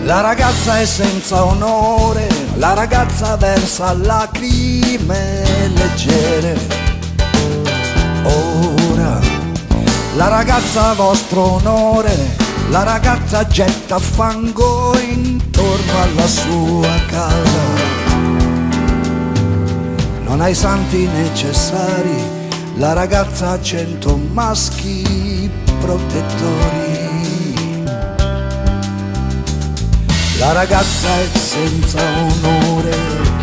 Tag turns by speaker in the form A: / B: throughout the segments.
A: La ragazza è senza onore, la ragazza versa lacrime leggere. Ora la ragazza a vostro onore, la ragazza getta fango intorno alla sua casa. Non ha i santi necessari, la ragazza ha 100 maschi protettori. La ragazza è senza onore.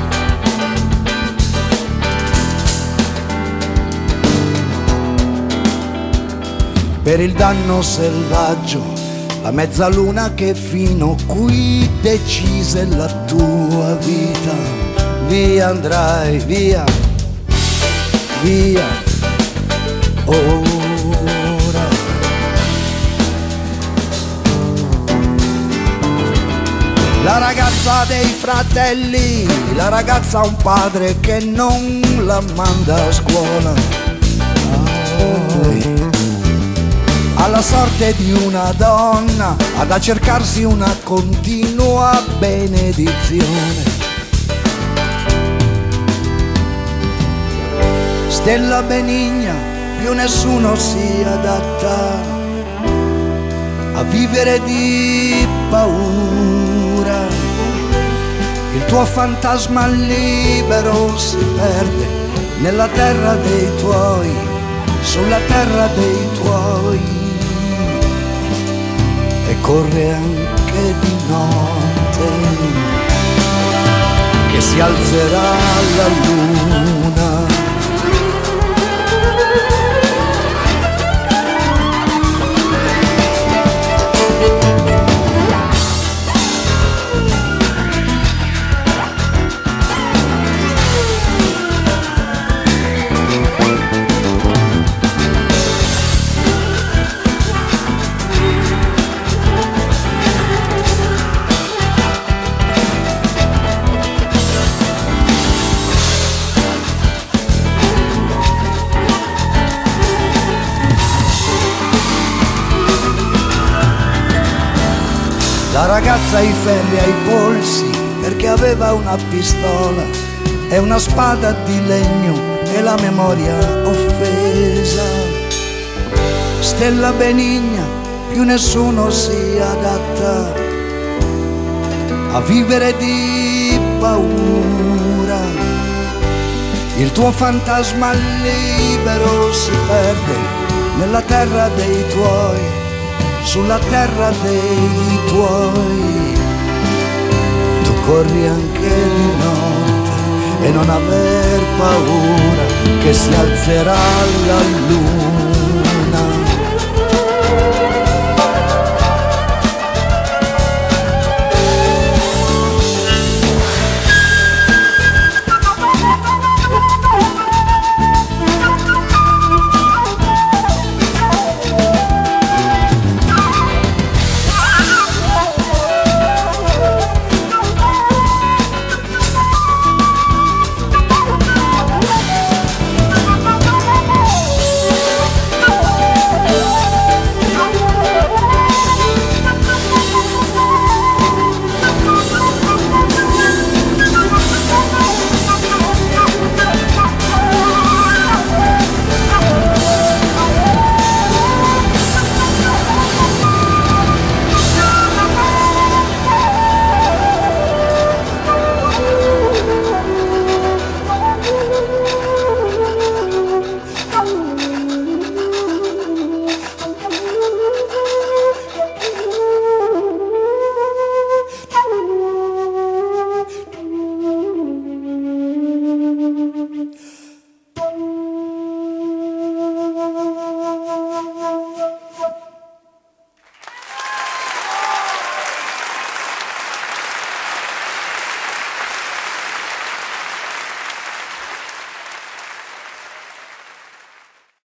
A: Per il danno selvaggio, la mezzaluna che fino qui decise la tua vita. Via andrai, via, via, ora. La ragazza dei fratelli, la ragazza ha un padre che non la manda a scuola. Ha la sorte di una donna, ha da cercarsi una continua benedizione. Stella benigna, più nessuno si adatta a vivere di paura. Il tuo fantasma libero si perde nella terra dei tuoi, sulla terra dei tuoi, e corre anche di notte, che si alzerà la luna. La ragazza ha i ferri ai polsi perché aveva una pistola e una spada di legno e la memoria offesa. Stella benigna, più nessuno si adatta a vivere di paura. Il tuo fantasma libero si perde nella terra dei tuoi, sulla terra dei tuoi. Tu corri anche di notte e non aver paura che si alzerà la luna.